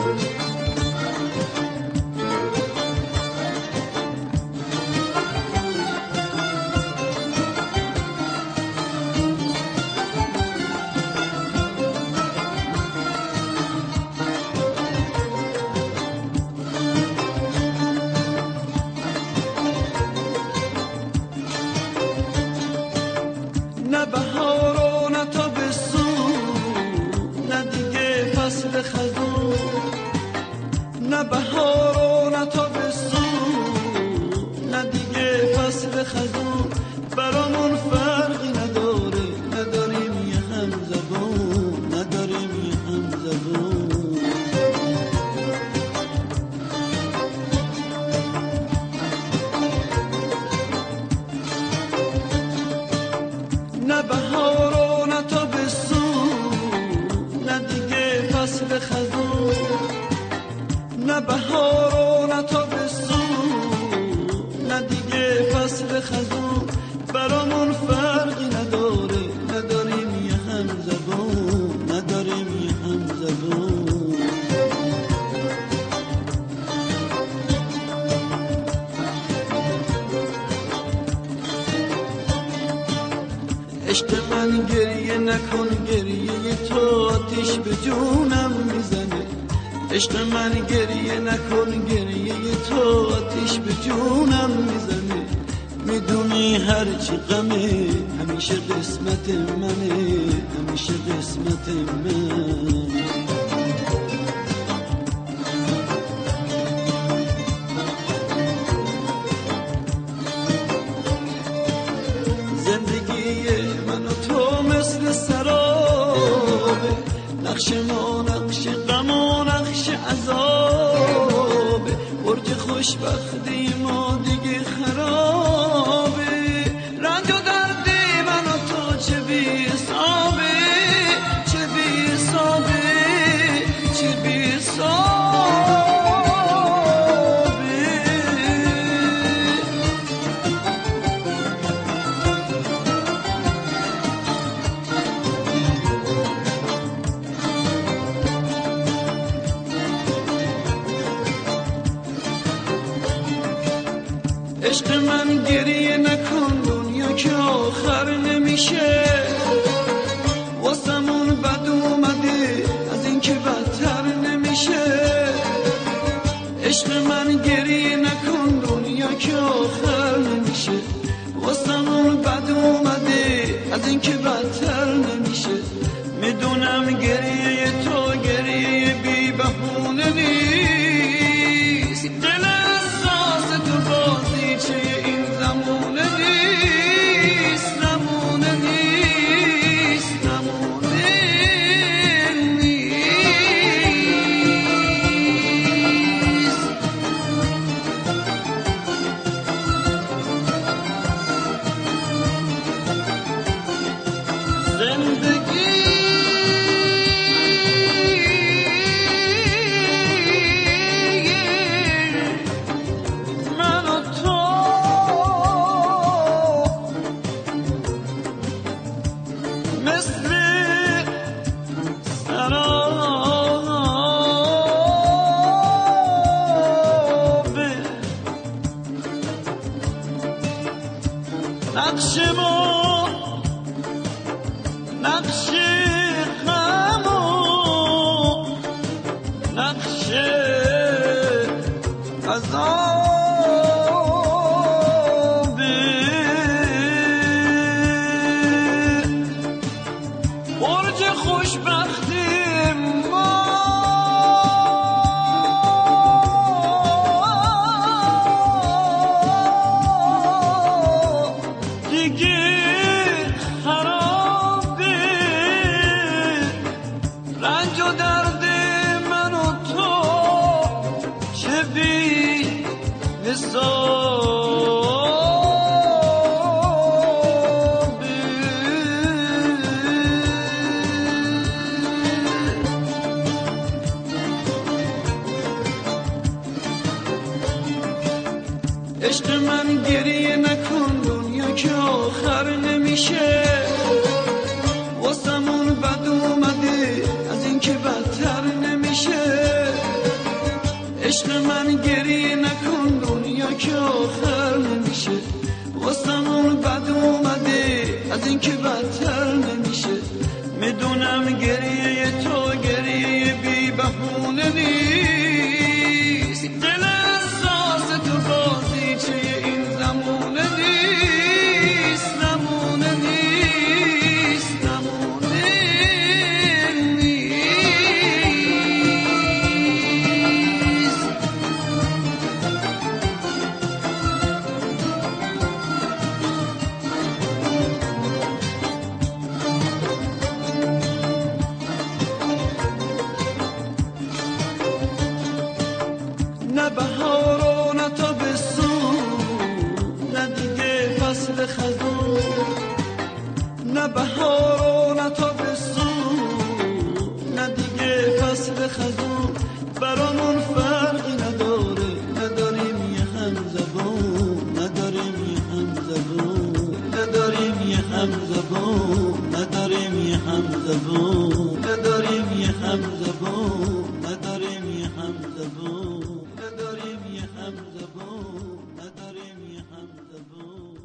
نه بهار و نه تابستون، نه دیگه فصل خزون. نه بهار و نه تابستون، نه دیگه فصل خزون. برامون فرقی نداره، نداریم یه هم زبون، نداریم یه هم زبون. نه بهار و نه تابستون، نه دیگه فصل خزون. نه بهار و نه تابستون، نه دیگه فصل خزون. برامون فرقی نداره، نداریم یه هم زبون، نداریم یه هم زبون. عشق من گریه نکن، گریه تو آتیش به جونم میزنه. عشق من گریه نکن، گریه تو آتیش به جونم میزنه. میدونی هرچی غمه همیشه قسمت منه، همیشه قسمت من. نقش ما نقش غم و نقش عذابه. برج خوشبختی ما دیگه خرابه. رنج و درد من و تو چه بی حسابه، چه بی حسابه، چه بی حسابه. عشق من گریه نکن، دنیا که آخر نمیشه. واسمون بد اومده از این که بدتر نمیشه. عشق من گریه نکن، دنیا که آخر نمیشه. واسمون بد اومده از این که بدتر نمیشه. میدونم گریه تو گریه بی بهونه نیست. دل احساس تو بازیچه این زمونه نیست، زمونه نیست، زمونه نیست. زندگی نقش ما نقش غم و نقش عذابه. برج خوشبختی ما دیگه خرابه. رنج و درد من و تو چه بی حسابه. عشق من گریه نکن، دنیا که آخر نمیشه. واسمون بد اومده از این که بدتر نمیشه. عشق من گریه نکن دنیا که آخر نمیشه واسمون بد اومده از این که بدتر نمیشه میدونم گریه تو گریه بی بهونه نیست دل احساس تو بازیچه این زمونه نیست زمونه نیست زمونه نیست نه بهار و نه تابستون نه دیگه فصل خزون نه بهار و نه تابستون نه دیگه فصل خزون برامون فرقی نداره نداریم یه هم زبون نداریم یه هم زبون نداریم یه هم زبون نداریم یه هم زبون نداریم یه هم زبون نداریم یه هم زبون نداریم یه هم زبون نداریم یه هم زبون